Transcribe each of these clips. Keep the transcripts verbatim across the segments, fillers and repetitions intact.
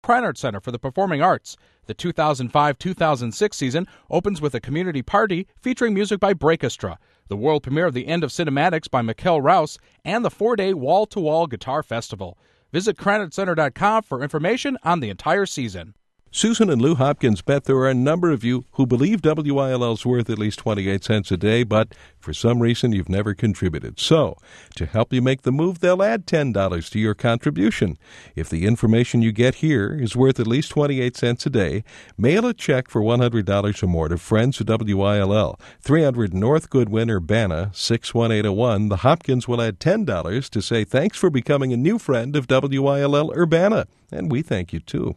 Kreinert Center for the Performing Arts. The two thousand five two thousand six season opens with a community party featuring music by Breakestra, the world premiere of The End of Cinematics by Mikkel Rouse, and the four-day wall-to-wall guitar festival. Visit Kreinert Center dot com for information on the entire season. Susan and Lou Hopkins bet there are a number of you who believe W I L L's worth at least twenty-eight cents a day, but for some reason you've never contributed. So, to help you make the move, they'll add ten dollars to your contribution. If the information you get here is worth at least twenty-eight cents a day, mail a check for one hundred dollars or more to Friends of W I L L, three hundred North Goodwin, Urbana, six one eight zero one. The Hopkins will add ten dollars to say thanks for becoming a new friend of W I L L Urbana. And we thank you, too.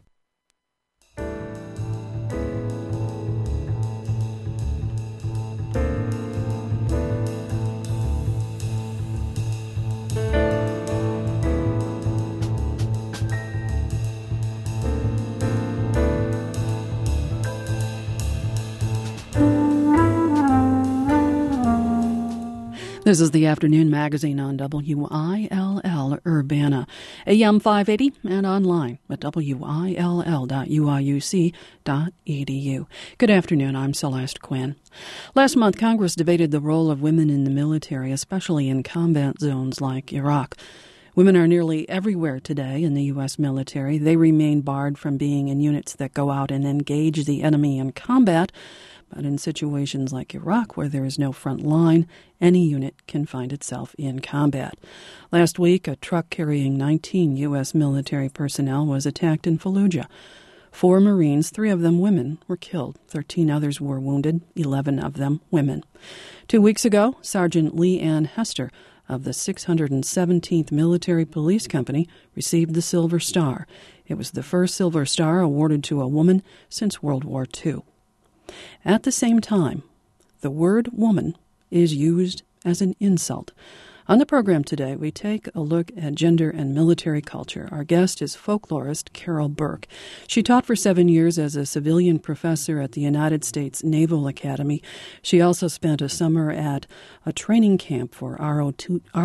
This is the Afternoon Magazine on W I L L Urbana, A M five eighty and online at W I L L dot U I U C dot E D U. Good afternoon, I'm Celeste Quinn. Last month, Congress debated the role of women in the military, especially in combat zones like Iraq. Women are nearly everywhere today in the U S military. They remain barred from being in units that go out and engage the enemy in combat. But in situations like Iraq, where there is no front line, any unit can find itself in combat. Last week, a truck carrying nineteen U S military personnel was attacked in Fallujah. Four Marines, three of them women, were killed. Thirteen others were wounded, eleven of them women. Two weeks ago, Sergeant Lee Ann Hester of the six hundred seventeenth Military Police Company received the Silver Star. It was the first Silver Star awarded to a woman since World War Two. At the same time, the word woman is used as an insult. On the program today, we take a look at gender and military culture. Our guest is folklorist Carol Burke. She taught for seven years as a civilian professor at the United States Naval Academy. She also spent a summer at a training camp for R O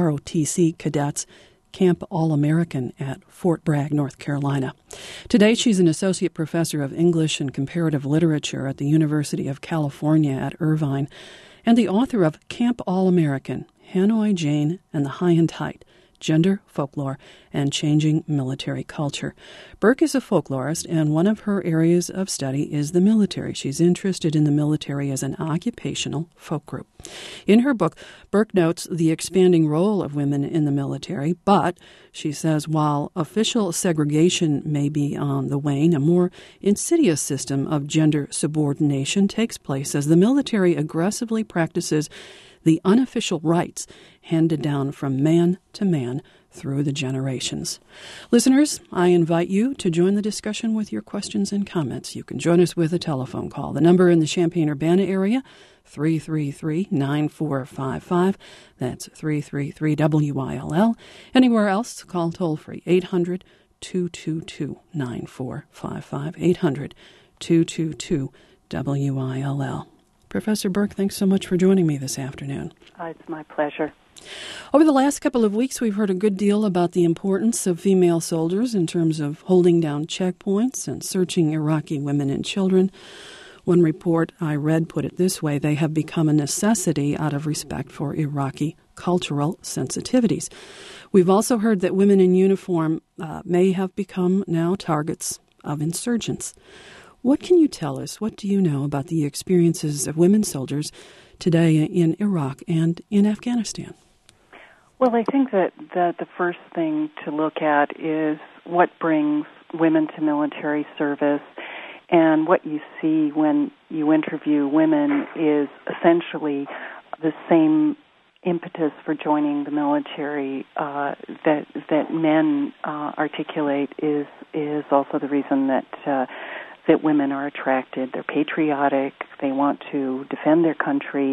T C cadets, Camp All-American at Fort Bragg, North Carolina. Today, she's an associate professor of English and comparative literature at the University of California at Irvine and the author of Camp All-American, Hanoi Jane and the High and Tight, Gender, Folklore, and Changing Military Culture. Burke is a folklorist, and one of her areas of study is the military. She's interested in the military as an occupational folk group. In her book, Burke notes the expanding role of women in the military, but she says while official segregation may be on the wane, a more insidious system of gender subordination takes place as the military aggressively practices the unofficial rights handed down from man to man through the generations. Listeners, I invite you to join the discussion with your questions and comments. You can join us with a telephone call. The number in the Champaign-Urbana area, three three three, nine four five five. That's three three three W I L L. Anywhere else, call toll-free, eight hundred, two two two, nine four five five, eight hundred, two two two, W I L L. Professor Burke, thanks so much for joining me this afternoon. Oh, it's my pleasure. Over the last couple of weeks, we've heard a good deal about the importance of female soldiers in terms of holding down checkpoints and searching Iraqi women and children. One report I read put it this way: they have become a necessity out of respect for Iraqi cultural sensitivities. We've also heard that women in uniform uh, may have become now targets of insurgents. What can you tell us? What do you know about the experiences of women soldiers today in Iraq and in Afghanistan? Well, I think that, that the first thing to look at is what brings women to military service. And what you see when you interview women is essentially the same impetus for joining the military uh, that that men uh, articulate is is also the reason that uh, that women are attracted. They're patriotic. They want to defend their country,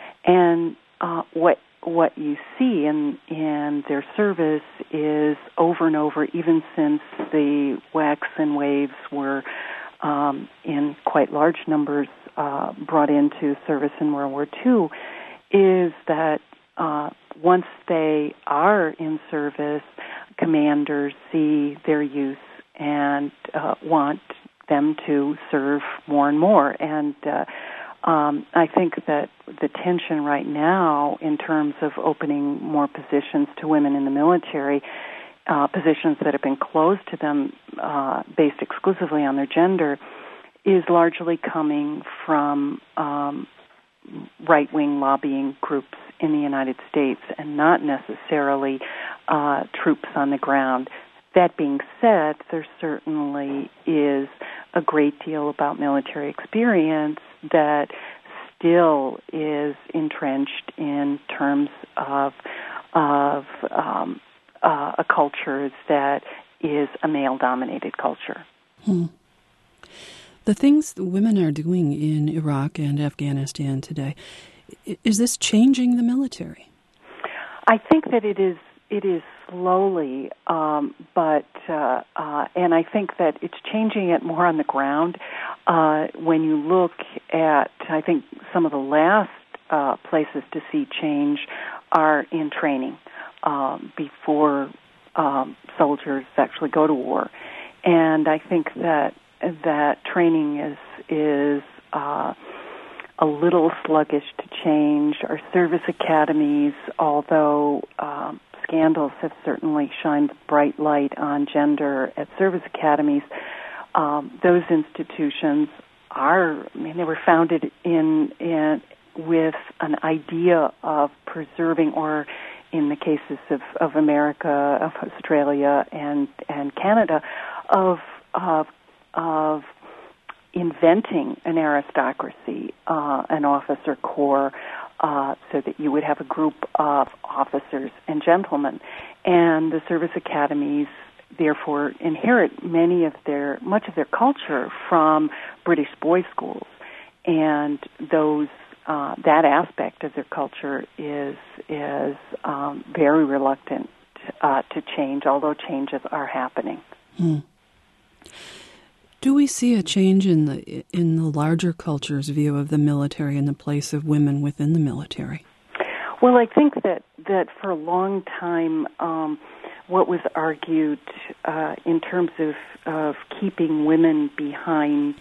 and uh, what what you see in in their service is over and over, even since the Waxen waves were um, in quite large numbers uh, brought into service in World War Two, is that uh, once they are in service, commanders see their use and uh, want them to serve more and more. And uh, um, I think that the tension right now in terms of opening more positions to women in the military, uh, positions that have been closed to them uh, based exclusively on their gender, is largely coming from um, right-wing lobbying groups in the United States and not necessarily uh, troops on the ground. That being said, there certainly is a great deal about military experience that still is entrenched in terms of of um, uh, a culture that is a male-dominated culture. Hmm. The things that women are doing in Iraq and Afghanistan today, is this changing the military? I think that it is. It is slowly, um, but uh, uh, and I think that it's changing it more on the ground. Uh, when you look at, I think some of the last uh, places to see change are in training uh, before um, soldiers actually go to war, and I think that that training is is uh, a little sluggish to change. Our service academies, although um, scandals have certainly shined bright light on gender at service academies, um, those institutions are, I mean, they were founded in, in with an idea of preserving, or in the cases of, of America, of Australia, and, and Canada, of, of, of inventing an aristocracy, uh, an officer corps, uh, so that you would have a group of officers and gentlemen. And the service academies, therefore, inherit many of their, much of their culture from British boys' schools. And those, uh, that aspect of their culture is, is um, very reluctant uh, to change, although changes are happening. Hmm. Do we see a change in the in the larger culture's view of the military and the place of women within the military? Well, I think that, that for a long time, um, what was argued uh, in terms of, of keeping women behind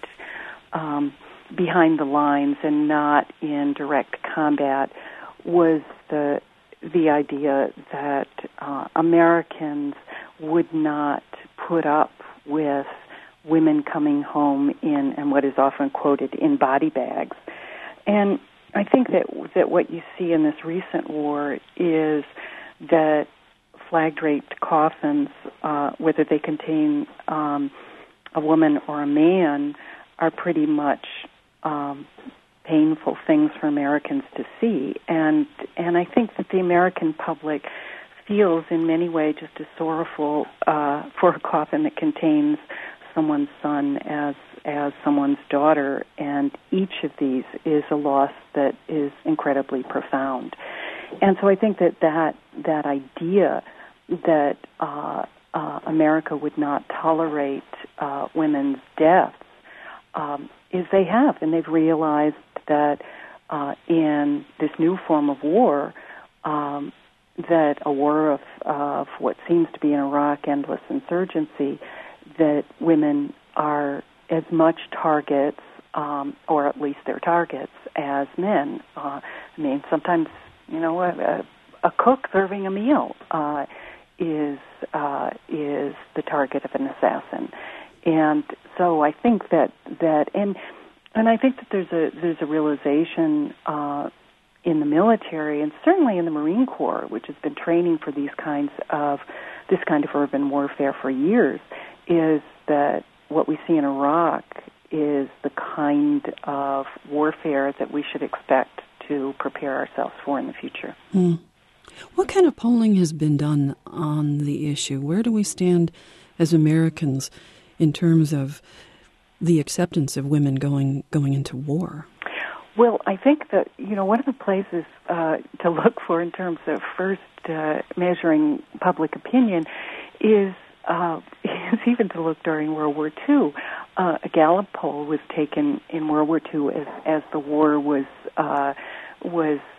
um, behind the lines and not in direct combat was the the idea that uh, Americans would not put up with women coming home in, and what is often quoted, in body bags. And I think that that what you see in this recent war is that flag-draped coffins, uh, whether they contain um, a woman or a man, are pretty much um, painful things for Americans to see. And and I think that the American public feels in many ways just as sorrowful uh, for a coffin that contains someone's son as as someone's daughter, and each of these is a loss that is incredibly profound. And so I think that that, that idea that uh, uh, America would not tolerate uh, women's deaths um, is they have, and they've realized that uh, in this new form of war, um, that a war of, of what seems to be in Iraq endless insurgency, that women are as much targets, um, or at least they're targets, as men. Uh, I mean, sometimes, you know, a, a cook serving a meal uh, is uh, is the target of an assassin, and so I think that that and and I think that there's a there's a realization uh, in the military, and certainly in the Marine Corps, which has been training for these kinds of this kind of urban warfare for years, is that what we see in Iraq is the kind of warfare that we should expect to prepare ourselves for in the future. Mm. What kind of polling has been done on the issue? Where do we stand as Americans in terms of the acceptance of women going going into war? Well, I think that, you know, one of the places uh, to look for in terms of first uh, measuring public opinion is Uh, is even to look during World War Two. Uh, a Gallup poll was taken in World War Two as, as the war was uh, was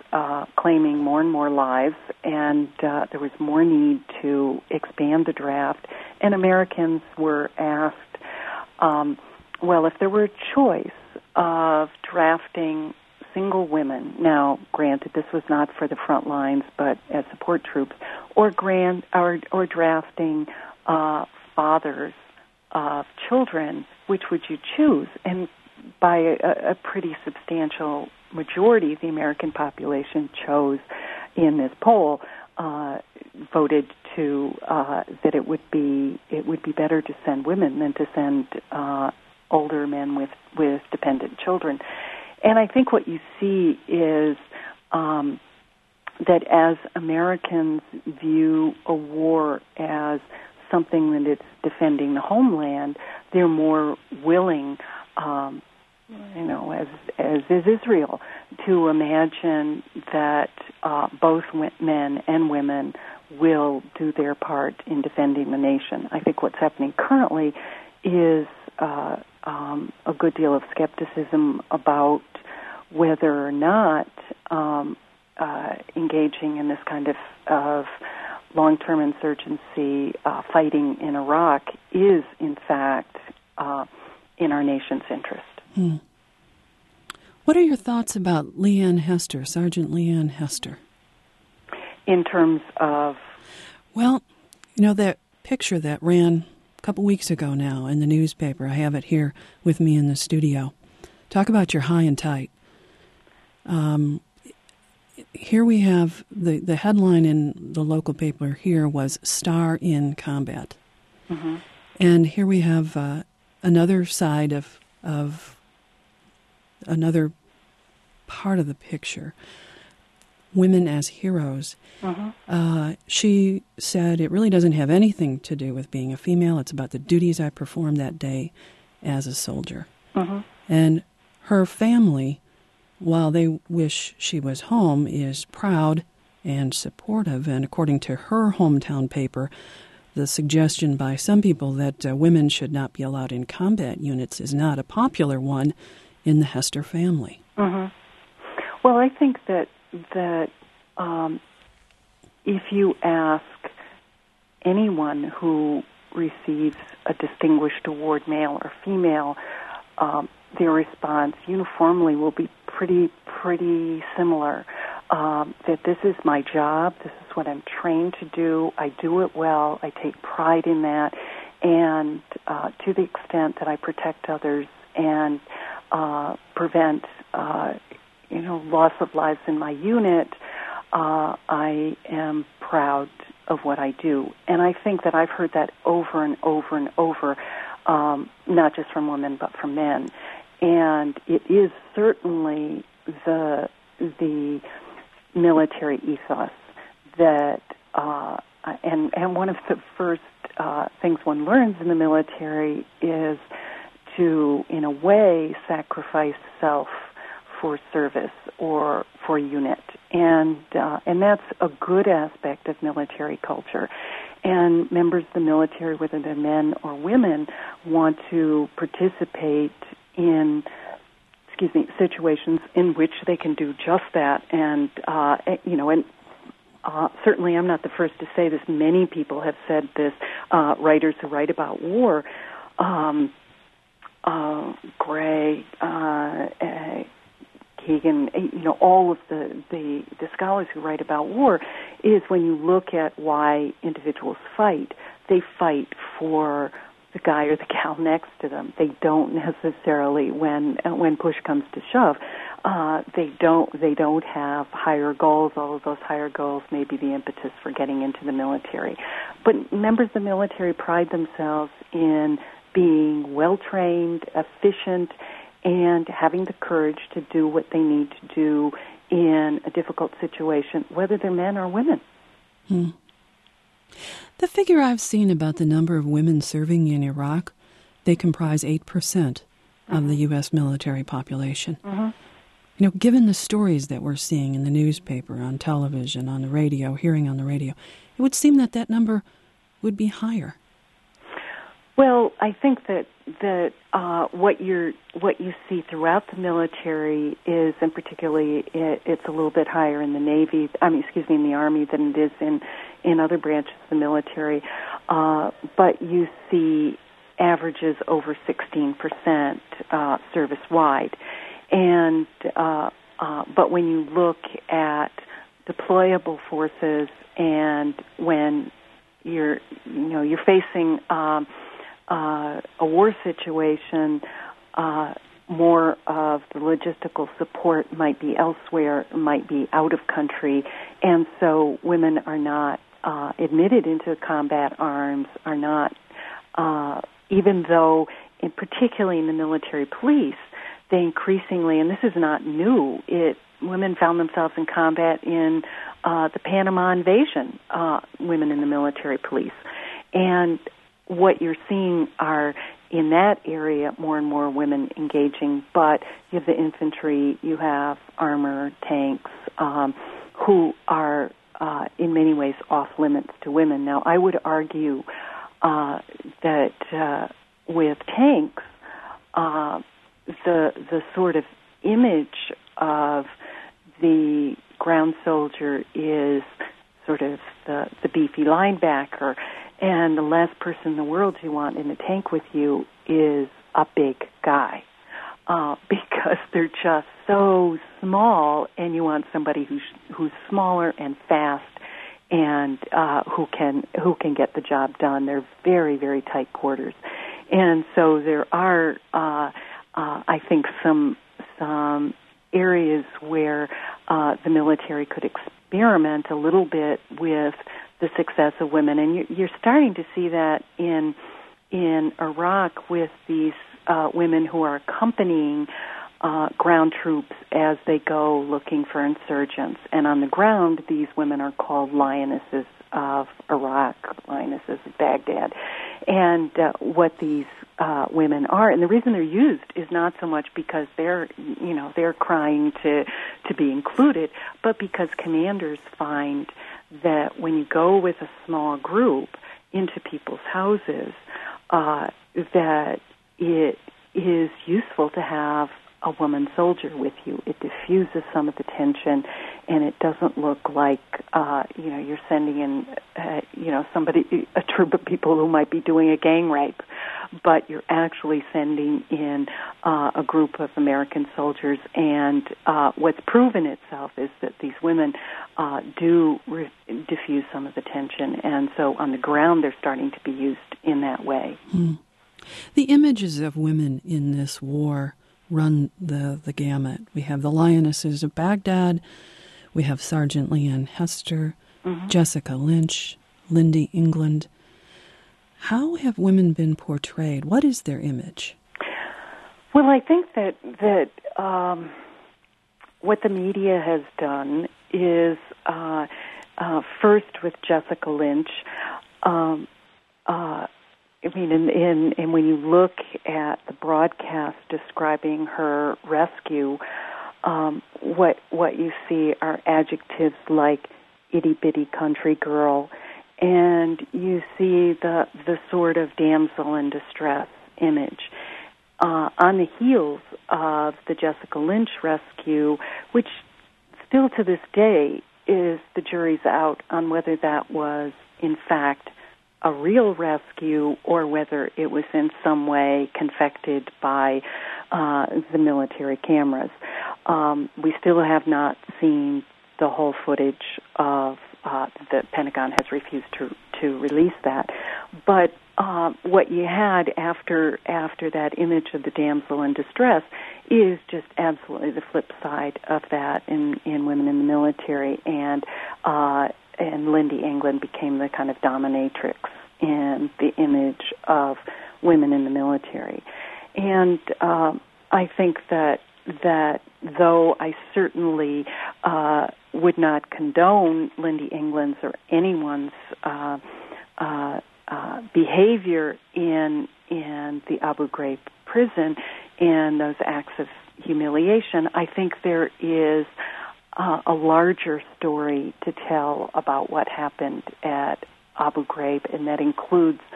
uh, claiming more and more lives, and uh, there was more need to expand the draft. And Americans were asked, um, well, if there were a choice of drafting single women, now granted this was not for the front lines but as support troops, or grand or, or drafting uh, fathers of children, which would you choose? And by a, a pretty substantial majority, the American population chose in this poll uh, voted to uh, that it would be it would be better to send women than to send uh, older men with, with dependent children. And I think what you see is um, that as Americans view a war as something that it's defending the homeland, they're more willing, um, you know, as as is Israel, to imagine that uh, both men and women will do their part in defending the nation. I think what's happening currently is uh, um, a good deal of skepticism about whether or not um, uh, engaging in this kind of, of long-term insurgency uh, fighting in Iraq is, in fact, uh, in our nation's interest. Hmm. What are your thoughts about Leanne Hester, Sergeant Leanne Hester? In terms of? Well, you know, that picture that ran a couple weeks ago now in the newspaper, I have it here with me in the studio. Talk about your high and tight. Um, here we have the, the headline in the local paper here was Star in Combat. Mm-hmm. And here we have uh, another side of of another part of the picture, women as heroes. Mm-hmm. Uh, she said it really doesn't have anything to do with being a female. It's about the duties I performed that day as a soldier. Mm-hmm. And her family, while they wish she was home, is proud and supportive. And according to her hometown paper, the suggestion by some people that uh, women should not be allowed in combat units is not a popular one in the Hester family. Mm-hmm. Well, I think that that um, if you ask anyone who receives a distinguished award, male or female, um, their response uniformly will be pretty, pretty similar. Um, that this is my job, this is what I'm trained to do, I do it well, I take pride in that, and uh, to the extent that I protect others and uh, prevent, uh, you know, loss of lives in my unit, uh, I am proud of what I do. And I think that I've heard that over and over and over, um, not just from women but from men. And it is certainly the the military ethos that, uh, and and one of the first uh, things one learns in the military is to, in a way, sacrifice self for service or for a unit, and uh, and that's a good aspect of military culture. And members of the military, whether they're men or women, want to participate in, excuse me, situations in which they can do just that. And, uh, you know, and uh, certainly I'm not the first to say this. Many people have said this, uh, writers who write about war, um, uh, Gray, uh, uh, Keegan, you know, all of the, the, the scholars who write about war, is when you look at why individuals fight, they fight for the guy or the gal next to them. They don't necessarily, when when push comes to shove, uh, they don't they don't have higher goals. All of those higher goals may be the impetus for getting into the military. But members of the military pride themselves in being well-trained, efficient, and having the courage to do what they need to do in a difficult situation, whether they're men or women. Hmm. The figure I've seen about the number of women serving in Iraq, they comprise eight percent of mm-hmm. the U S military population. Mm-hmm. You know, given the stories that we're seeing in the newspaper, on television, on the radio, hearing on the radio, it would seem that that number would be higher. Well, I think that that uh, what you're what you see throughout the military is, and particularly it, it's a little bit higher in the Navy. I mean, excuse me, in the Army than it is in in other branches of the military. Uh, but you see averages over sixteen percent uh, service-wide, and uh, uh, but when you look at deployable forces, and when you're you know you're facing um, uh, a war situation, uh, more of the logistical support might be elsewhere, might be out of country, and so women are not uh, admitted into combat arms, are not, uh, even though, in, particularly in the military police, they increasingly, and this is not new, it women found themselves in combat in uh, the Panama invasion, uh, women in the military police. And what you're seeing are, in that area, more and more women engaging, but you have the infantry, you have armor, tanks, um, who are uh, in many ways off limits to women. Now, I would argue uh, that uh, with tanks, uh, the the sort of image of the ground soldier is sort of the, the beefy linebacker, and the last person in the world you want in the tank with you is a big guy, uh, because they're just so small, and you want somebody who's who's smaller and fast, and uh, who can who can get the job done. They're very, very tight quarters, and so there are, uh, uh, I think, some some areas where uh, the military could experiment a little bit with the success of women, and you're starting to see that in in Iraq with these uh, women who are accompanying uh, ground troops as they go looking for insurgents. And on the ground, these women are called Lionesses of Iraq, Lionesses of Baghdad. And uh, what these uh, women are, and the reason they're used is not so much because they're, you know, they're crying to to be included, but because commanders find that when you go with a small group into people's houses, uh, that it is useful to have a woman soldier with you. It diffuses some of the tension, and it doesn't look like, uh, you know, you're sending in, uh, you know, somebody, a troop of people who might be doing a gang rape, but you're actually sending in uh, a group of American soldiers. And uh, what's proven itself is that these women uh, do re- diffuse some of the tension, and so on the ground they're starting to be used in that way. Hmm. The images of women in this war run the, the gamut. We have the Lionesses of Baghdad, we have Sergeant Leanne Hester, mm-hmm. Jessica Lynch, Lindy England. How have women been portrayed? What is their image? Well, I think that that um, what the media has done is uh, uh, first with Jessica Lynch. Um, uh, I mean, in, in, and when you look at the broadcast describing her rescue, um, what what you see are adjectives like itty bitty country girl, and you see the the sort of damsel in distress image. Uh, on the heels of the Jessica Lynch rescue, which still to this day is the jury's out on whether that was in fact a real rescue or whether it was in some way confected by uh, the military cameras. Um, we still have not seen the whole footage of uh, the Pentagon has refused to to release that. But uh, what you had after after that image of the damsel in distress is just absolutely the flip side of that in, in women in the military, and uh, and Lindy England became the kind of dominatrix in the image of women in the military. And uh, I think that that though I certainly uh, would not condone Lindy England's or anyone's uh, uh, uh, behavior in in the Abu Ghraib prison and those acts of humiliation, I think there is uh, a larger story to tell about what happened at Abu Ghraib, and that includes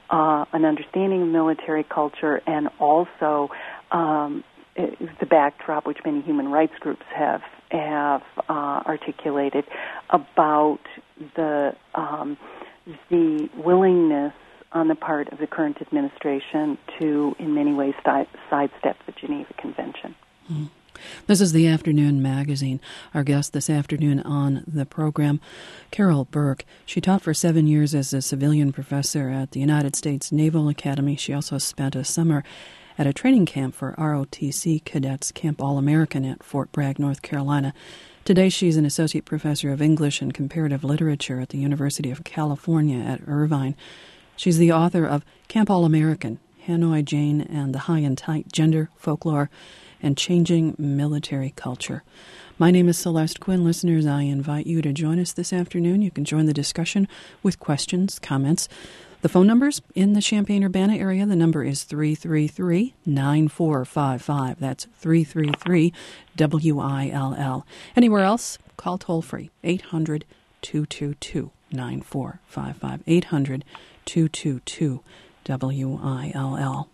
uh, an understanding of military culture, and also um, the backdrop, which many human rights groups have have uh, articulated, about the um, the willingness on the part of the current administration to, in many ways, side, sidestep the Geneva Convention. Mm. This is the Afternoon Magazine. Our guest this afternoon on the program, Carol Burke. She taught for seven years as a civilian professor at the United States Naval Academy. She also spent a summer at a training camp for R O T C cadets, Camp All-American at Fort Bragg, North Carolina. Today she's an associate professor of English and comparative literature at the University of California at Irvine. She's the author of Camp All-American, Hanoi Jane and the High and Tight, Gender, Folklore, and Changing Military Culture. My name is Celeste Quinn. Listeners, I invite you to join us this afternoon. You can join the discussion with questions, comments. The phone number's in the Champaign-Urbana area. The number is three three three, nine four five five. That's three three three, W I L L. Anywhere else, call toll-free, eight hundred, two two two, nine four five five, eight hundred, two two two, W I L L.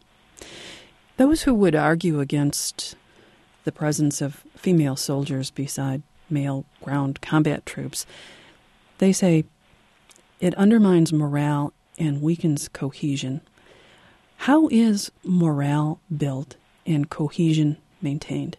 Those who would argue against the presence of female soldiers beside male ground combat troops, they say it undermines morale and weakens cohesion. How is morale built and cohesion maintained?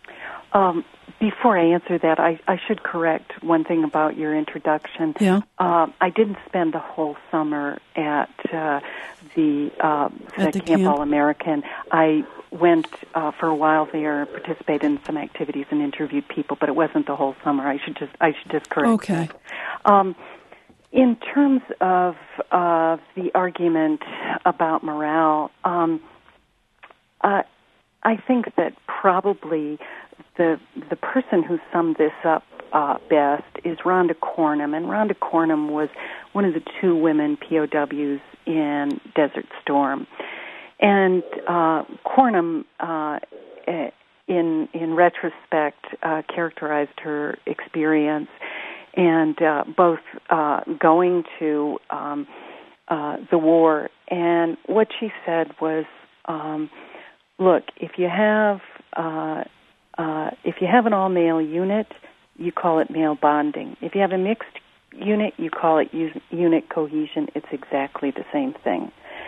Um, before I answer that, I, I should correct one thing about your introduction. Yeah. Uh, I didn't spend the whole summer at uh, the, uh, at the Camp, camp All-American. I went uh, for a while there, participated in some activities and interviewed people, but it wasn't the whole summer. I should just I should just correct. Okay. That. Um, in terms of uh, the argument about morale, um, uh, I think that probably the the person who summed this up uh, best is Rhonda Cornum, and Rhonda Cornum was one of the two women P O Ws in Desert Storm. And uh, Cornum, uh, in in retrospect, uh, characterized her experience, and uh, both uh, going to um, uh, the war. And what she said was, um, "Look, if you have uh, uh, if you have an all-male unit, you call it male bonding. If you have a mixed unit, you call it unit cohesion. It's exactly the same thing."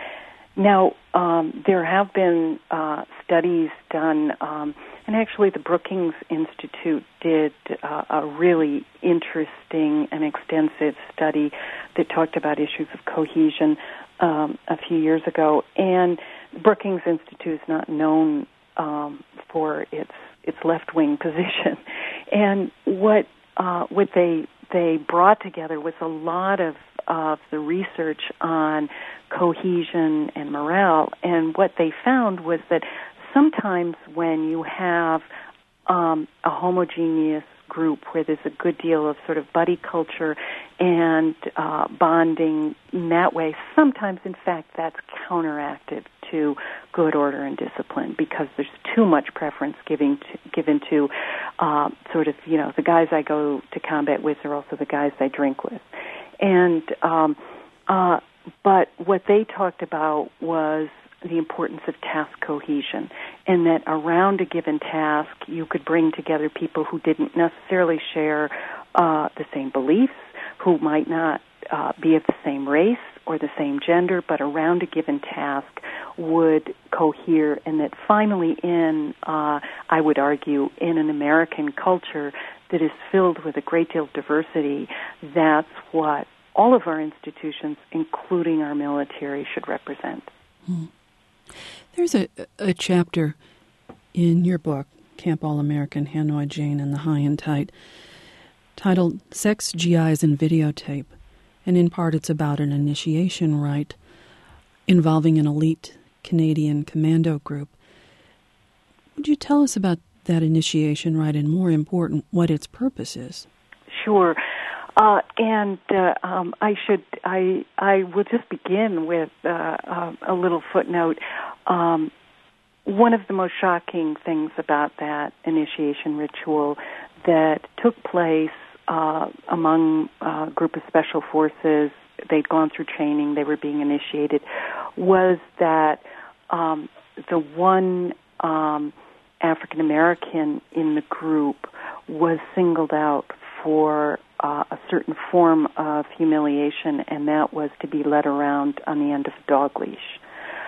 Now, um, there have been uh, studies done, um, and actually the Brookings Institute did uh, a really interesting and extensive study that talked about issues of cohesion um, a few years ago. And the Brookings Institute is not known um, for its its left-wing position. And what uh, what they they brought together was a lot of of the research on cohesion and morale, and what they found was that sometimes when you have um, a homogeneous group where there's a good deal of sort of buddy culture and uh, bonding in that way, sometimes, in fact, that's counteracted to good order and discipline because there's too much preference giving to, given to uh, sort of, you know, the guys I go to combat with are also the guys I drink with. And um, uh, but what they talked about was the importance of task cohesion, and that around a given task you could bring together people who didn't necessarily share uh, the same beliefs, who might not uh, be of the same race or the same gender, but around a given task would cohere, and that finally in, uh, I would argue, in an American culture that is filled with a great deal of diversity, that's what all of our institutions, including our military, should represent. Hmm. There's a, a chapter in your book, Camp All-American, Hanoi Jane and the High and Tight, titled Sex, G Is, and Videotape, and in part it's about an initiation rite involving an elite Canadian commando group. Would you tell us about that initiation rite, and more important, what its purpose is? Sure. Uh, and uh, um, I should I I will just begin with uh, uh, a little footnote. Um, one of the most shocking things about that initiation ritual that took place uh, among a group of special forces they'd gone through training, they were being initiated, was that um, the one um, African American in the group was singled out for uh, a certain form of humiliation, and that was to be led around on the end of a dog leash.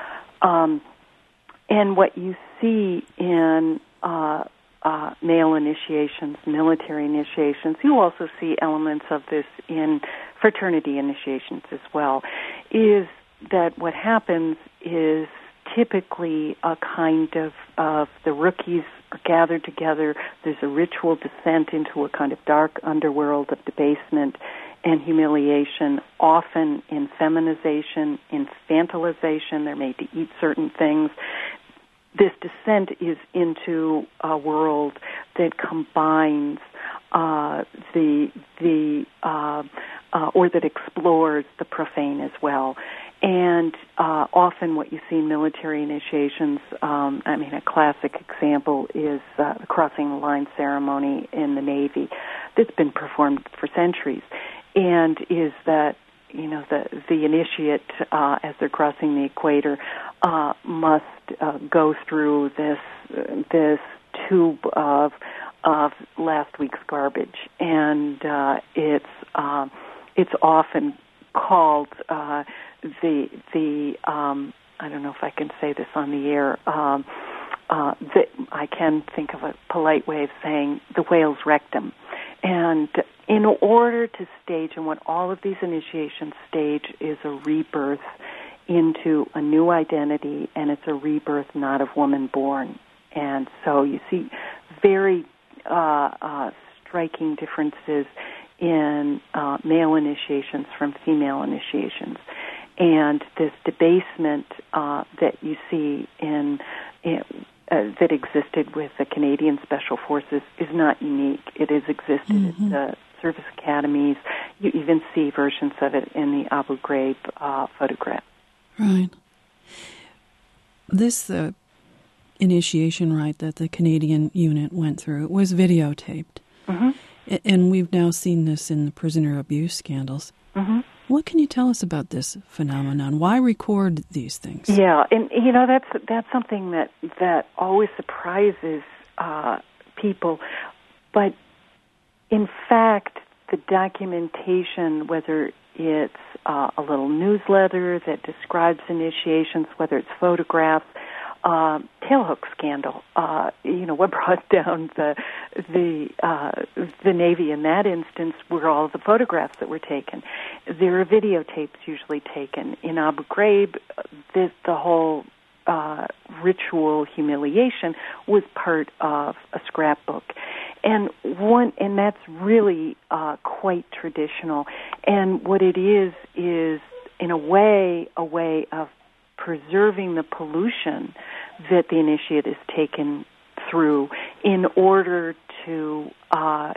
Um, and what you see in uh, uh, male initiations, military initiations, you also see elements of this in fraternity initiations as well, is that what happens is typically a kind of, of the rookies are gathered together. There's a ritual descent into a kind of dark underworld of debasement and humiliation, often in feminization, infantilization. They're made to eat certain things. This descent is into a world that combines uh, the the uh, uh, or that explores the profane as well. And uh, often what you see in military initiations, um, I mean, a classic example is uh, the crossing the line ceremony in the Navy that's been performed for centuries, and is that, you know, the, the initiate, uh, as they're crossing the equator, uh, must uh, go through this this tube of of last week's garbage, and uh, it's uh, it's often called uh, the the um, I don't know if I can say this on the air. Um, uh, the, I can think of a polite way of saying the whale's rectum. And in order to stage, and what all of these initiations stage is a rebirth into a new identity, and it's a rebirth not of woman born. And so you see very uh, uh, striking differences in uh, male initiations from female initiations. And this debasement uh, that you see in, in uh, that existed with the Canadian Special Forces is not unique. It has existed mm-hmm. at the service academies. You even see versions of it in the Abu Ghraib uh, photograph. Right. This uh, initiation rite that the Canadian unit went through, it was videotaped. Mm-hmm. A- and we've now seen this in the prisoner abuse scandals. Mm-hmm. What can you tell us about this phenomenon? Why record these things? Yeah, and you know that's that's something that that always surprises uh, people. But in fact, the documentation, whether it's uh, a little newsletter that describes initiations, whether it's photographs, uh, tailhook scandal. Uh, you know, what brought down the the uh, the Navy in that instance were all the photographs that were taken. There are videotapes usually taken. In Abu Ghraib, this, the whole uh, ritual humiliation was part of a scrapbook. And one, and that's really uh, quite traditional. And what it is is, in a way, a way of preserving the pollution that the initiate is taken through in order to, uh,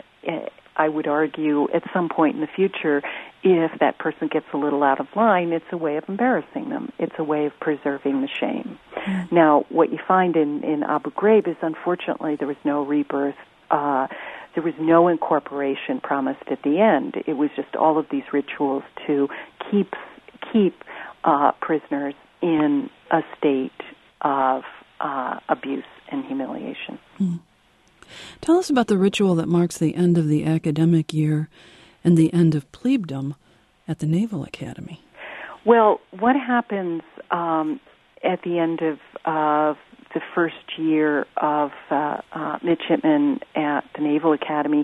I would argue, at some point in the future, if that person gets a little out of line, it's a way of embarrassing them. It's a way of preserving the shame. Mm-hmm. Now, what you find in, in Abu Ghraib is, unfortunately, there was no rebirth. Uh, there was no incorporation promised at the end. It was just all of these rituals to keep keep uh, prisoners in a state of uh, abuse and humiliation. Mm. Tell us about the ritual that marks the end of the academic year and the end of plebedom at the Naval Academy. Well, what happens um, at the end of uh, the first year of uh, uh, midshipmen at the Naval Academy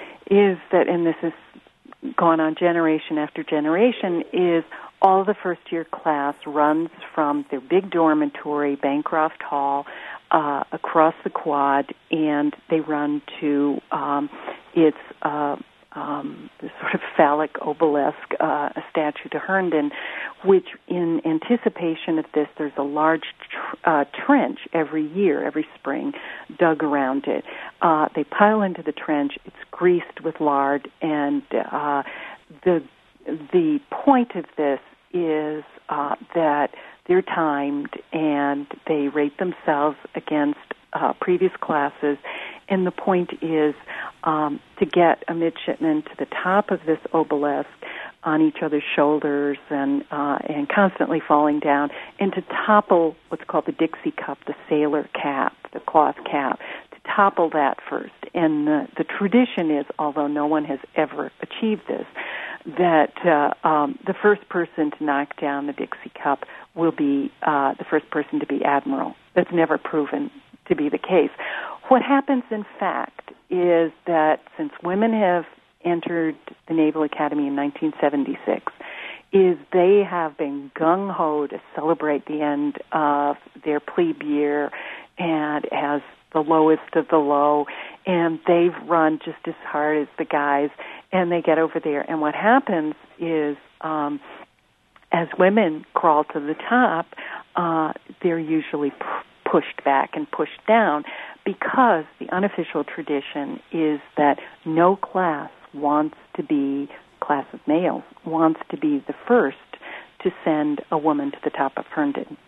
is that, and this has gone on generation after generation, is all the first-year class runs from their big dormitory, Bancroft Hall, uh, across the quad, and they run to um, its uh, um, sort of phallic obelisk, uh, a statue to Herndon, which in anticipation of this, there's a large tr- uh, trench every year, every spring, dug around it. Uh, they pile into the trench. It's greased with lard, and uh, the the point of this is uh, that they're timed and they rate themselves against uh, previous classes, and the point is um, to get a midshipman to the top of this obelisk on each other's shoulders and uh, and constantly falling down, and to topple what's called the Dixie cup, the sailor cap, the cloth cap, to topple that first. And the, the tradition is, although no one has ever achieved this, that uh, um, the first person to knock down the Dixie cup will be uh, the first person to be admiral. That's never proven to be the case. What happens, in fact, is that since women have entered the Naval Academy in nineteen seventy-six, is they have been gung-ho to celebrate the end of their plebe year and as the lowest of the low, and they've run just as hard as the guys, and they get over there. And what happens is, um, as women crawl to the top, uh, they're usually p- pushed back and pushed down, because the unofficial tradition is that no class wants to be, class of males, wants to be the first to send a woman to the top of Herndon.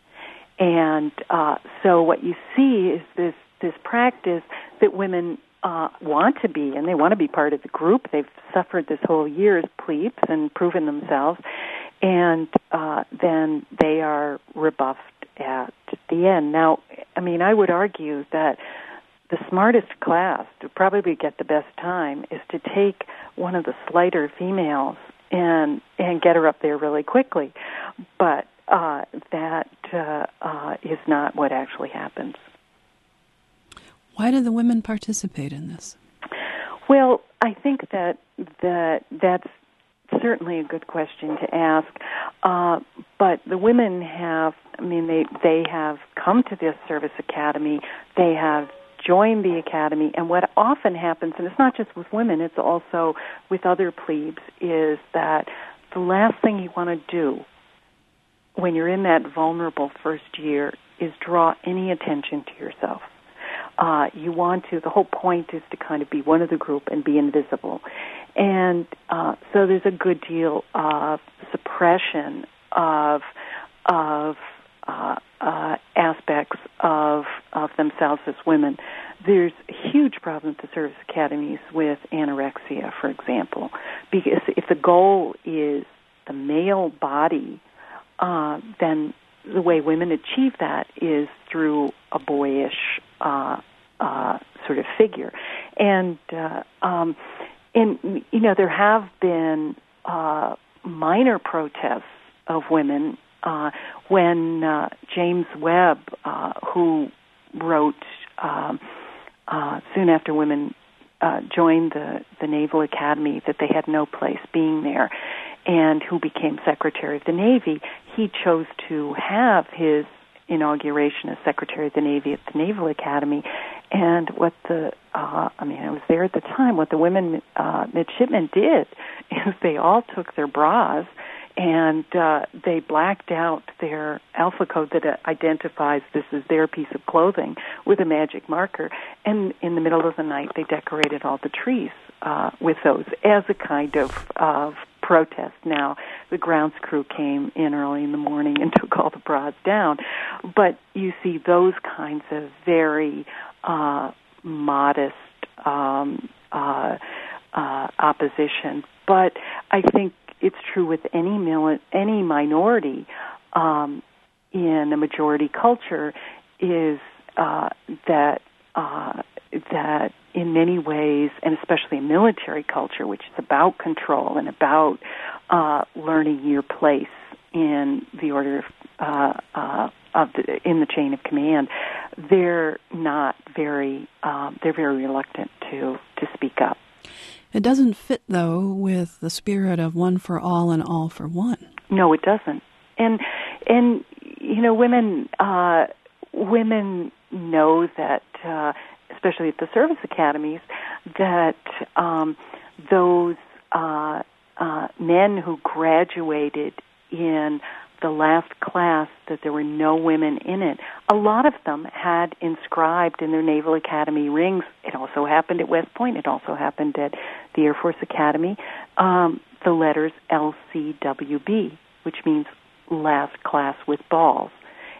And uh, so what you see is this, this practice that women uh, want to be, and they want to be part of the group. They've suffered this whole year as plebes and proven themselves, and uh, then they are rebuffed at the end. Now, I mean, I would argue that the smartest class to probably get the best time is to take one of the slighter females and and get her up there really quickly. But uh, that uh, uh, is not what actually happens. Why do the women participate in this? Well, I think that that that's certainly a good question to ask. Uh, but the women have, I mean, they they have come to this service academy. They have joined the academy, and what often happens, and it's not just with women, it's also with other plebes, is that the last thing you want to do when you're in that vulnerable first year is draw any attention to yourself. Uh, you want to, the whole point is to kind of be one of the group and be invisible. And uh, so there's a good deal of suppression of of uh, uh, aspects of of themselves as women. There's a huge problem at the service academies with anorexia, for example, because if the goal is the male body, uh, then the way women achieve that is through a boyish uh, uh, sort of figure. And, uh, um, and, you know, there have been uh, minor protests of women uh, when uh, James Webb, uh, who wrote um, uh, soon after women uh, joined the, the Naval Academy that they had no place being there, and who became Secretary of the Navy, he chose to have his inauguration as Secretary of the Navy at the Naval Academy. And what the, uh, I mean, I was there at the time, what the women uh, midshipmen did is they all took their bras and uh, they blacked out their alpha code that identifies this as their piece of clothing with a magic marker. And in the middle of the night, they decorated all the trees uh, with those as a kind of, of protest. Now, the grounds crew came in early in the morning and took all the bras down. But you see those kinds of very uh, modest um, uh, uh, opposition. But I think it's true with any mili- any minority um, in a majority culture is uh, that uh, that in many ways, and especially in military culture, which is about control and about uh, learning your place in the order of, uh, uh, of the, in the chain of command, they're not very um, they're very reluctant to to speak up. It doesn't fit, though, with the spirit of one for all and all for one. No, it doesn't. And and you know, women uh, women know that, uh, especially at the service academies, that um, those uh, uh, men who graduated in the last class, that there were no women in it, a lot of them had inscribed in their Naval Academy rings. It also happened at West Point. It also happened at the Air Force Academy, um, the letters L C W B, which means last class with balls.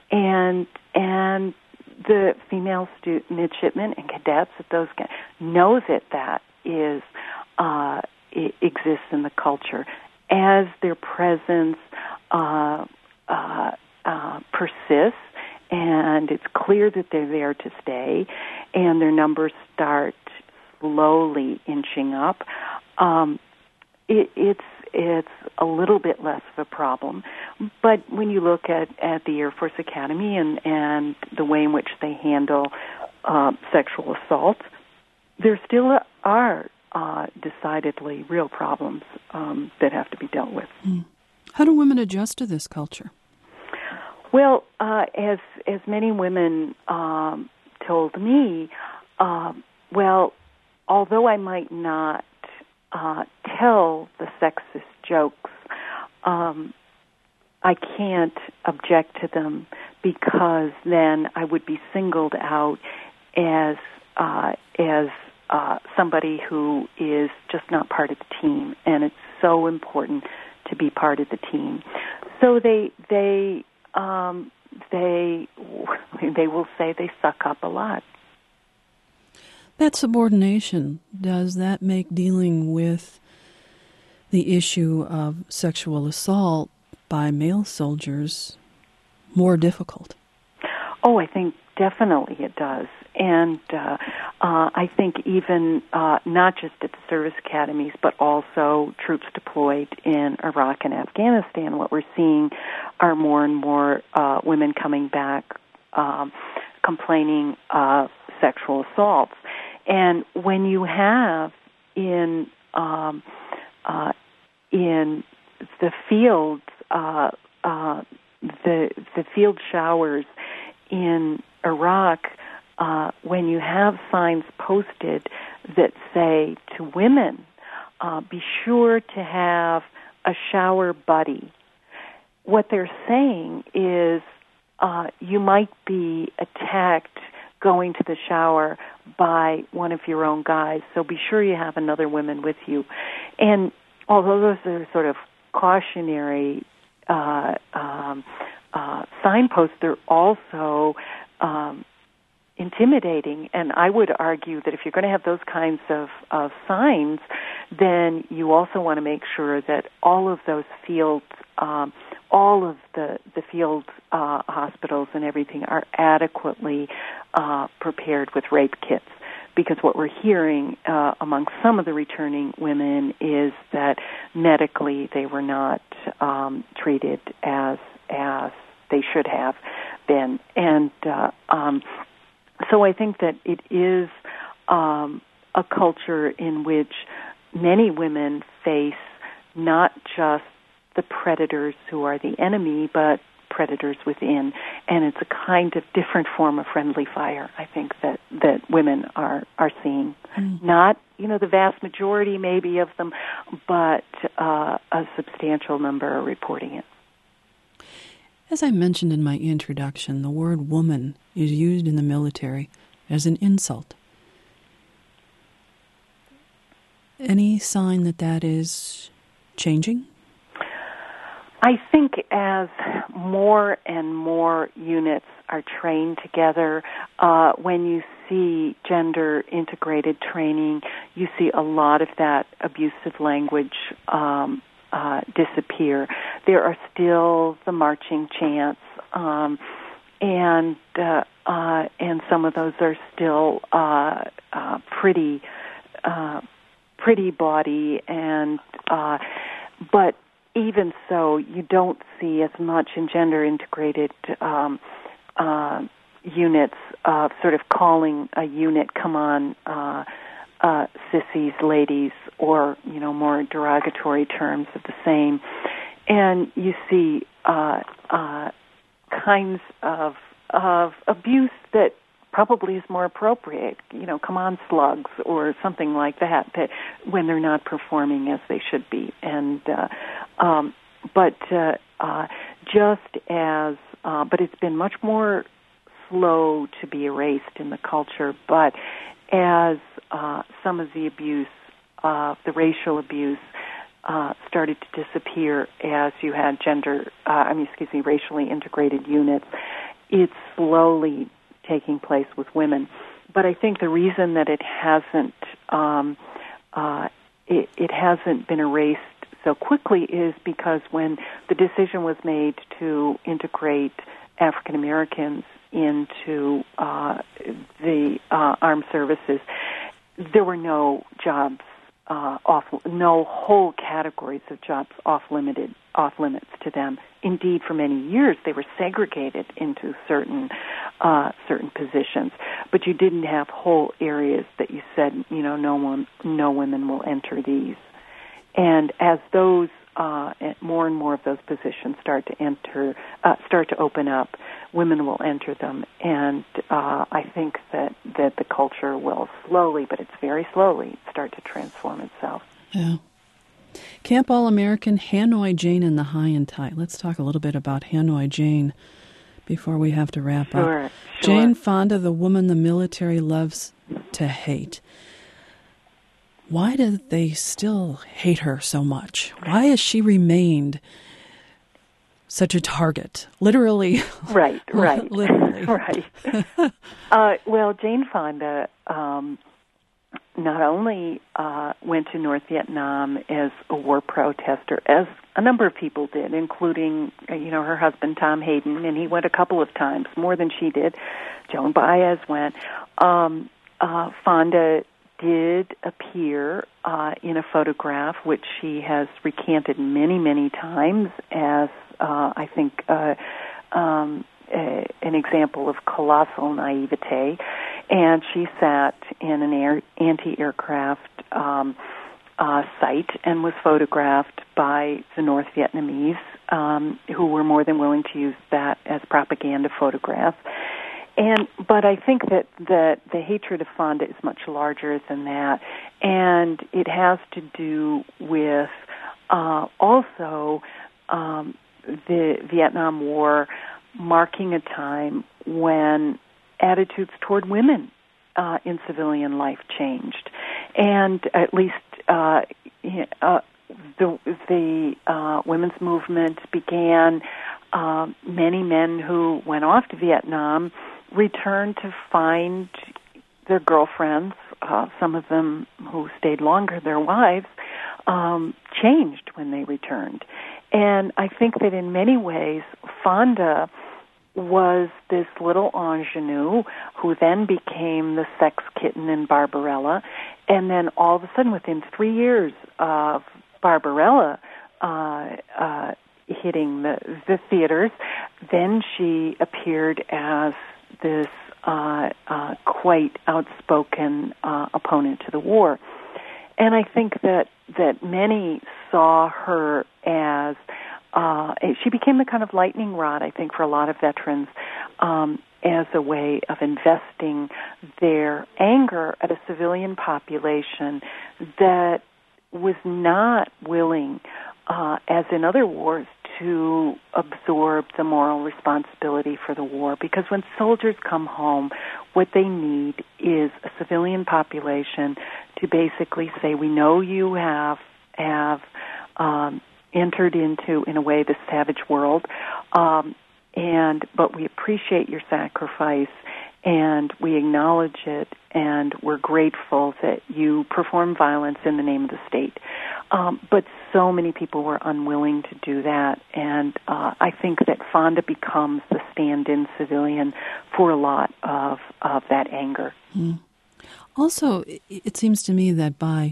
And and the female student, midshipmen and cadets at those know that that is uh, it exists in the culture. as their presence uh, uh, uh, persists, and it's clear that they're there to stay, and their numbers start slowly inching up, um, it, it's it's a little bit less of a problem. But when you look at, at the Air Force Academy and, and the way in which they handle uh, sexual assault, there still are uh, decidedly real problems um, that have to be dealt with. Mm. How do women adjust to this culture? Well, uh, as as many women um, told me, uh, well, although I might not uh, tell the sexist jokes, um, I can't object to them because then I would be singled out as uh, as uh, somebody who is just not part of the team, and it's so important to be part of the team. So they they. Um, they they will say they suck up a lot. That subordination, does that make dealing with the issue of sexual assault by male soldiers more difficult? Oh, I think definitely it does. And uh, uh, I think even uh, not just at the service academies, but also troops deployed in Iraq and Afghanistan, what we're seeing are more and more uh, women coming back um, complaining of sexual assaults. And when you have in um, uh, in the fields, uh, uh, the the field showers in Iraq, uh, when you have signs posted that say to women, uh, be sure to have a shower buddy, what they're saying is uh, you might be attacked going to the shower by one of your own guys, so be sure you have another woman with you. And although those are sort of cautionary uh, um, uh, signposts, they're also um, intimidating. And I would argue that if you're going to have those kinds of, of signs, then you also want to make sure that all of those fields, um, all of the, the field uh, hospitals and everything are adequately uh, prepared with rape kits. Because what we're hearing uh, among some of the returning women is that medically they were not um, treated as as they should have been. And uh, um, so I think that it is um, a culture in which many women face not just the predators who are the enemy, but predators within, and it's a kind of different form of friendly fire, I think, that, that women are, are seeing. Mm. Not, you know, the vast majority maybe of them, but uh, a substantial number are reporting it. As I mentioned in my introduction, the word woman is used in the military as an insult. Any sign that that is changing? I think as more and more units are trained together, uh, when you see gender-integrated training, you see a lot of that abusive language um, uh, disappear. There are still the marching chants, um, and uh, uh, and some of those are still uh, uh, pretty uh, pretty bawdy, and uh, but. Even so, you don't see as much in gender-integrated um, uh, units uh, sort of calling a unit, come on, uh, uh, sissies, ladies, or, you know, more derogatory terms of the same. And you see uh, uh, kinds of, of abuse that probably is more appropriate, you know, come on, slugs, or something like that, that when they're not performing as they should be. And uh, um, but uh, uh, just as, uh, but it's been much more slow to be erased in the culture. But as uh, some of the abuse, uh, the racial abuse, uh, started to disappear as you had gender, uh, I mean, excuse me, racially integrated units, it's slowly taking place with women. But I think the reason that it hasn't um, uh, it, it hasn't been erased so quickly is because when the decision was made to integrate African Americans into uh, the uh, armed services, there were no jobs uh, off, no whole categories of jobs off limited, off limits to them. Indeed, for many years they were segregated into certain uh, certain positions, but you didn't have whole areas that you said, you know, no one, no women will enter these. And as those uh, more and more of those positions start to enter, uh, start to open up, women will enter them, and uh, I think that, that the culture will slowly, but it's very slowly, start to transform itself. Yeah. Camp All-American, Hanoi Jane and the High and Tight. Let's talk a little bit about Hanoi Jane before we have to wrap sure, up. Sure. Jane Fonda, the woman the military loves to hate. Why do they still hate her so much? Why has she remained such a target? Literally. Right, right. Literally. right. uh, well, Jane Fonda um, not only uh, went to North Vietnam as a war protester, as a number of people did, including, you know, her husband, Tom Hayden, and he went a couple of times, more than she did. Joan Baez went. Um, uh, Fonda did appear uh, in a photograph, which she has recanted many, many times as, uh, I think, uh, um, a, an example of colossal naivete. And she sat in an air, anti-aircraft um, uh, site and was photographed by the North Vietnamese, um, who were more than willing to use that as propaganda photographs. And but I think that, that the hatred of Fonda is much larger than that, and it has to do with uh, also um, the Vietnam War marking a time when attitudes toward women uh, in civilian life changed, and at least uh, uh, the the uh, women's movement began. Uh, many men who went off to Vietnam returned to find their girlfriends, uh, some of them who stayed longer, their wives, um, changed when they returned. And I think that in many ways, Fonda was this little ingenue who then became the sex kitten in Barbarella. And then all of a sudden, within three years of Barbarella uh, uh, hitting the, the theaters, then she appeared as this uh, uh, quite outspoken uh, opponent to the war. And I think that, that many saw her as, uh, she became the kind of lightning rod, I think, for a lot of veterans, um, as a way of investing their anger at a civilian population that was not willing, uh, as in other wars, to absorb the moral responsibility for the war. Because when soldiers come home, what they need is a civilian population to basically say, we know you have have um, entered into, in a way, the savage world, um, and but we appreciate your sacrifice, and we acknowledge it, and we're grateful that you perform violence in the name of the state. Um, but so many people were unwilling to do that, and uh, I think that Fonda becomes the stand-in civilian for a lot of, of that anger. Mm. Also, it seems to me that by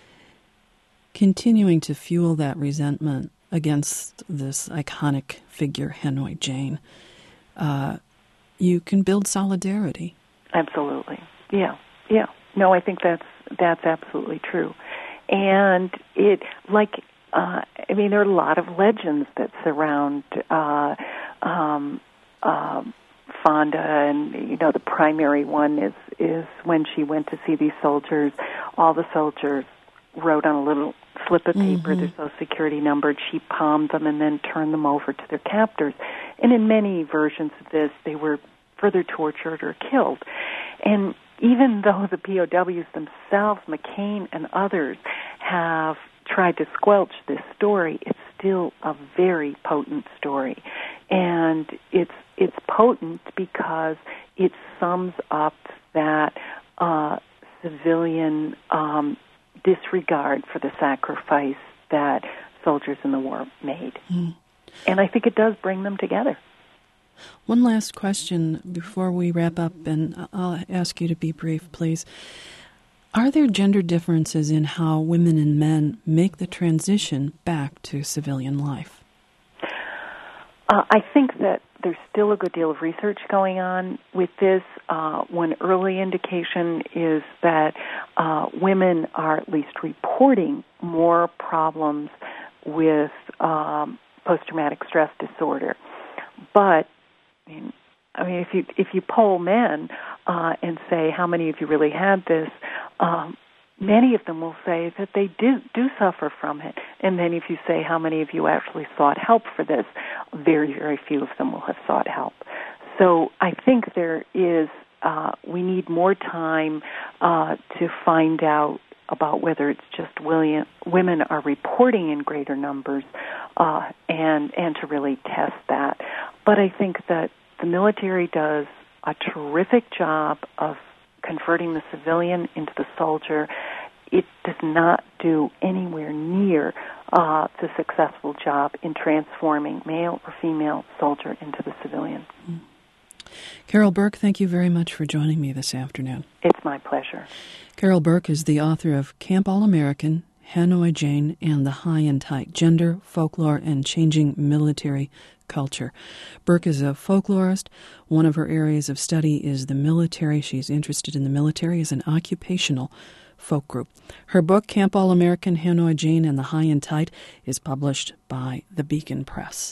continuing to fuel that resentment against this iconic figure, Hanoi Jane, uh, you can build solidarity. Absolutely. Yeah. Yeah. No, I think that's that's absolutely true. And it, like, uh, I mean, there are a lot of legends that surround uh, um, uh, Fonda, and, you know, the primary one is, is when she went to see these soldiers, all the soldiers wrote on a little slip of paper mm-hmm. their Social Security number. She palmed them and then turned them over to their captors. And in many versions of this, they were further tortured or killed. And even though the P O Ws themselves, McCain and others, have tried to squelch this story, it's still a very potent story. And it's it's potent because it sums up that uh, civilian um, disregard for the sacrifice that soldiers in the war made. Mm. And I think it does bring them together. One last question before we wrap up, and I'll ask you to be brief, please. Are there gender differences in how women and men make the transition back to civilian life? Uh, I think that there's still a good deal of research going on with this. Uh, one early indication is that uh, women are at least reporting more problems with um, post-traumatic stress disorder. But, I mean, I mean, if you if you poll men uh, and say how many of you really had this, um, many of them will say that they do do suffer from it. And then if you say how many of you actually sought help for this, very, very few of them will have sought help. So I think there is, uh, we need more time uh, to find out about whether it's just William, women are reporting in greater numbers uh, and and to really test that. But I think that the military does a terrific job of converting the civilian into the soldier. It does not do anywhere near uh, the successful job in transforming male or female soldier into the civilian. Mm. Carol Burke, thank you very much for joining me this afternoon. It's my pleasure. Carol Burke is the author of Camp All-American, Hanoi Jane, and the High and Tight, Gender, Folklore, and Changing Military Culture. Burke is a folklorist. One of her areas of study is the military. She's interested in the military as an occupational folk group. Her book, Camp All-American, Hanoi Jane, and the High and Tight, is published by the Beacon Press.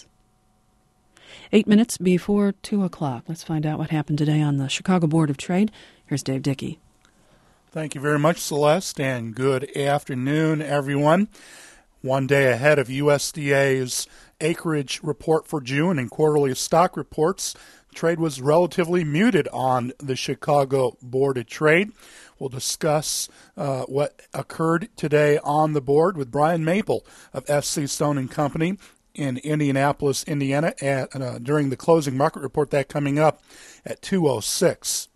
Eight minutes before two o'clock. Let's find out what happened today on the Chicago Board of Trade. Here's Dave Dickey. Thank you very much, Celeste, and good afternoon, everyone. One day ahead of U S D A's acreage report for June and quarterly stock reports, trade was relatively muted on the Chicago Board of Trade. We'll discuss uh, what occurred today on the board with Brian Maple of F C Stone and Company in Indianapolis, Indiana, at, uh, during the closing market report, that coming up at two oh six.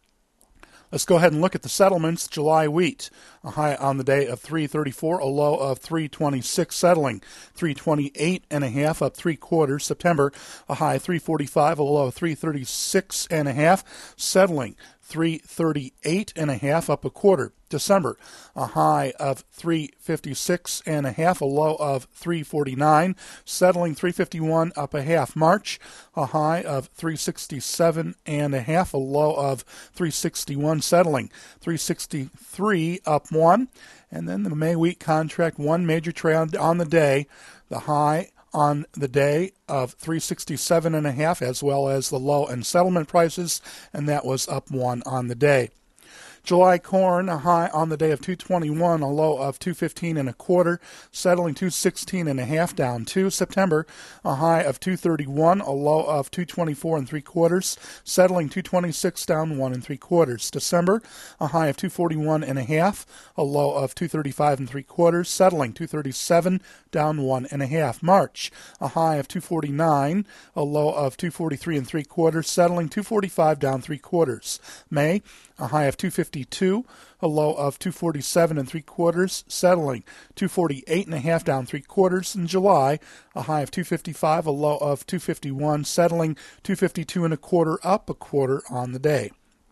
Let's go ahead and look at the settlements. July wheat, a high on the day of three thirty-four, a low of three twenty-six, settling three twenty-eight and a half, up three quarters. September, a high three forty-five, a low of three thirty-six and a half, settling three thirty-eight and a half, up a quarter. December, a high of three fifty-six and a half, a low of three forty-nine, settling three fifty-one, up a half. March, a high of three sixty-seven and a half, a low of three sixty-one, settling three sixty-three, up one. And then the May wheat contract, one major trade on the day, the high on the day of three sixty-seven and a half, as well as the low and settlement prices, and that was up one on the day. July corn, a high on the day of two twenty-one, a low of two fifteen and a quarter, settling two sixteen and a half, down two. September, a high of two thirty-one, a low of two twenty-four and three quarters, settling two twenty-six, down one and three quarters. December, a high of two forty-one and a half, a low of two thirty-five and three quarters, settling two thirty-seven, down one and a half. March, a high of two forty-nine, a low of two forty-three and three quarters, settling two forty-five, down three quarters. May, a high of two fifty-two, a low of two forty-seven and three quarters, settling two forty-eight and a half, down three quarters. In July, a high of two fifty-five, a low of two fifty-one, settling two fifty-two and a quarter, up a quarter on the day.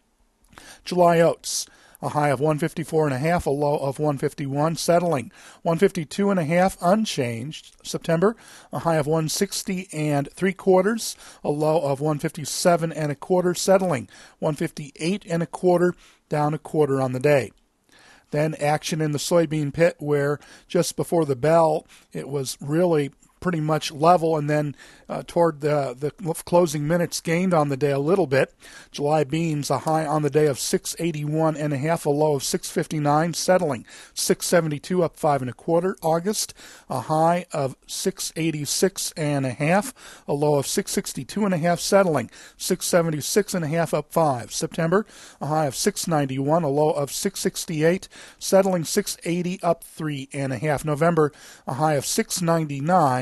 July oats, a high of one fifty-four and a half, a low of one fifty-one, settling one fifty-two and a half, unchanged. September, a high of one sixty and three quarters, a low of one fifty-seven and a quarter, settling one fifty-eight and a quarter, down a quarter on the day. Then action in the soybean pit, where just before the bell it was really pretty much level, and then uh, toward the, the closing minutes gained on the day a little bit. July beans, a high on the day of six eighty-one and a half, a low of six fifty-nine, settling six seventy-two, up five and a quarter. August, a high of six eighty-six and a half, a low of six sixty-two and a half, settling six seventy-six and a half, up five. September, a high of six ninety-one, a low of six sixty-eight, settling six eighty, up three and a half. November, a high of six ninety-nine,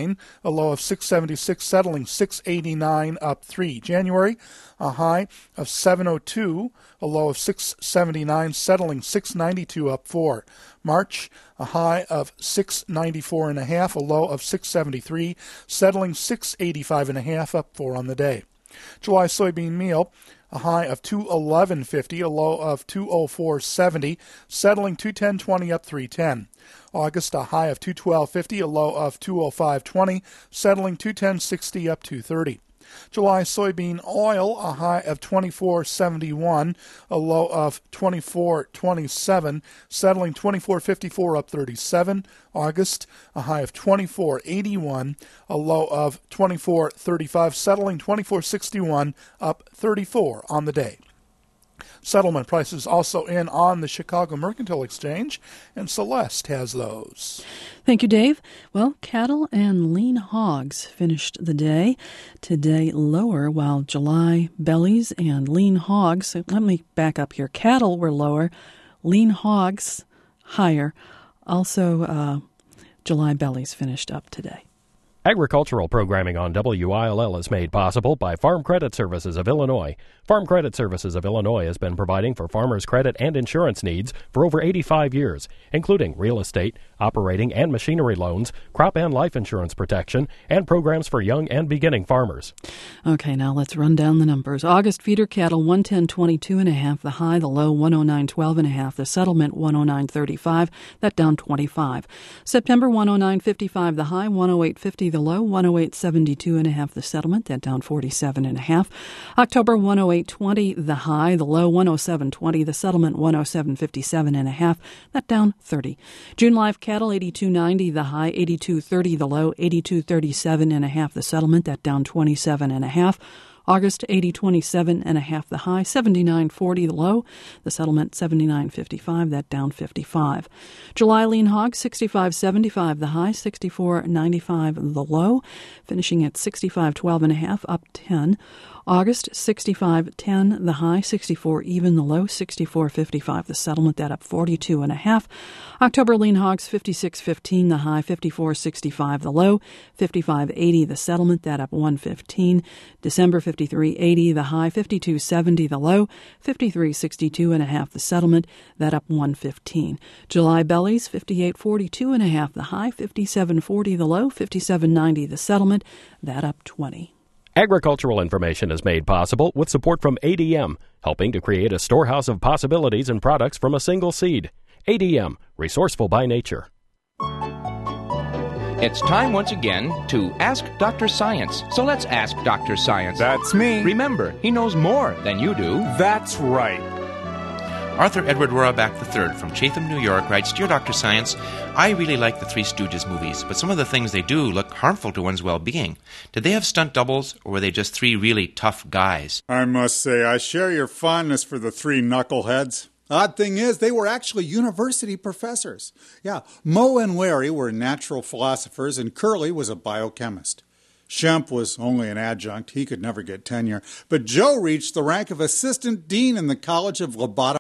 eighty-nine, a low of six seventy-six, settling six eighty-nine, up three. January, a high of seven oh two, a low of six seventy-nine, settling six ninety-two, up four. March, a high of six ninety-four and a half, a low of six seventy-three, settling six eighty-five and a half, up four on the day. July soybean meal, a high of two eleven fifty, a low of two oh four seventy, settling two ten twenty, up three ten. August, a high of two twelve fifty, a low of two oh five twenty, settling two ten sixty, up two thirty. July soybean oil, a high of twenty-four seventy-one, a low of twenty-four twenty-seven, settling twenty-four fifty-four, up thirty-seven. August, a high of twenty-four eighty-one, a low of twenty-four thirty-five, settling twenty-four sixty-one, up thirty-four on the day. Settlement prices also in on the Chicago Mercantile Exchange, and Celeste has those. Thank you, Dave. Well, cattle and lean hogs finished the day today lower, while July bellies and lean hogs, let me back up here, cattle were lower, lean hogs higher. Also, uh, July bellies finished up today. Agricultural programming on W I L L is made possible by Farm Credit Services of Illinois. Farm Credit Services of Illinois has been providing for farmers' credit and insurance needs for over eighty-five years, including real estate, operating and machinery loans, crop and life insurance protection, and programs for young and beginning farmers. Okay, now let's run down the numbers. August feeder cattle one ten twenty-two and a half, the high, the low one oh nine twelve and a half, the settlement one oh nine thirty-five, that down twenty-five. September one oh nine fifty-five, the high, one oh eight fifty, the low one oh eight seventy-two and a half, the settlement, that down forty-seven and a half. October one oh eight twenty, the high, the low one oh seven twenty, the settlement one oh seven fifty-seven and a half, that down thirty. June live cattle eighty-two ninety, the high eighty-two thirty, the low eighty-two thirty-seven and a half, the settlement, that down twenty-seven and a half. August eighty twenty-seven and a half, the high, seventy-nine forty, the low, the settlement seventy-nine fifty-five, that down fifty-five. July lean hog sixty-five seventy-five, the high, sixty-four ninety-five, the low, finishing at sixty-five twelve and a half, up ten. August sixty-five ten, the high, sixty-four even, the low, sixty-four fifty-five, the settlement, that up forty-two and a half. October lean hogs fifty-six fifteen, the high, fifty-four sixty-five, the low, fifty-five eighty, the settlement, that up one fifteen. December fifty-three eighty, the high, fifty-two seventy, the low, fifty-three sixty-two and a half, the settlement, that up one fifteen. July bellies fifty-eight forty-two and a half, the high, fifty-seven forty, the low, fifty-seven ninety, the settlement, that up twenty. Agricultural information is made possible with support from A D M, helping to create a storehouse of possibilities and products from a single seed. A D M, resourceful by nature. It's time once again to Ask Doctor Science. So let's ask Doctor Science. That's me. Remember, he knows more than you do. That's right. Arthur Edward Rohrabach the third from Chatham, New York writes, Dear Doctor Science, I really like the Three Stooges movies, but some of the things they do look harmful to one's well-being. Did they have stunt doubles, or were they just three really tough guys? I must say, I share your fondness for the three knuckleheads. Odd thing is, they were actually university professors. Yeah, Moe and Larry were natural philosophers, and Curly was a biochemist. Shemp was only an adjunct. He could never get tenure. But Joe reached the rank of assistant dean in the College of Lobotomy.